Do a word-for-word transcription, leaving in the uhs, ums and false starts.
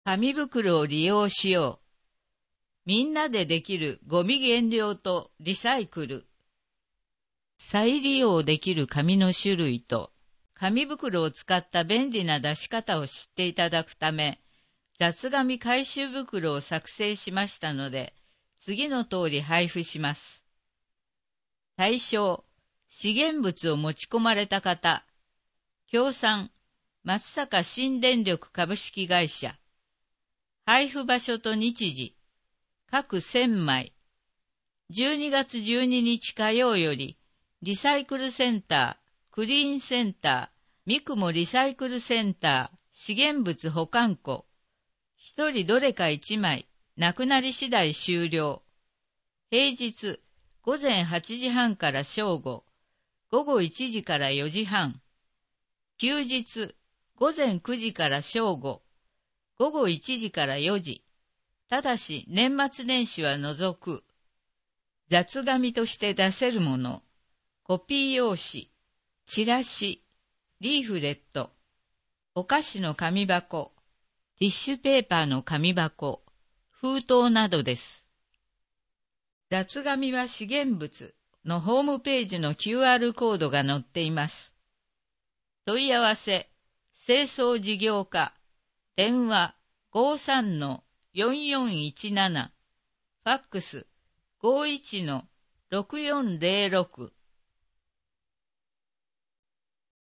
紙袋を利用しよう。みんなでできるゴミ減量とリサイクル。再利用できる紙の種類と、紙袋を使った便利な出し方を知っていただくため、雑紙回収袋を作成しましたので、次の通り配布します。対象、資源物を持ち込まれた方。協賛、松阪新電力株式会社。配布場所と日時、各せんまい。じゅうにがつじゅうににち火曜より、リサイクルセンター、クリーンセンター、三雲リサイクルセンター、資源物保管庫。一人どれか一枚、なくなり次第終了。平日、午前はちじはんから正午、午後いちじからよじはん。休日、午前くじから正午、午後いちじからよじ。ただし年末年始は除く。雑紙として出せるもの、コピー用紙、チラシ、リーフレット、お菓子の紙箱、ティッシュペーパーの紙箱、封筒などです。雑紙は資源物のホームページの キューアール コードが載っています。問い合わせ、清掃事業課、電話 ごーさんのよんよんいちなな、ファックス ごーいちのろくよんぜろろく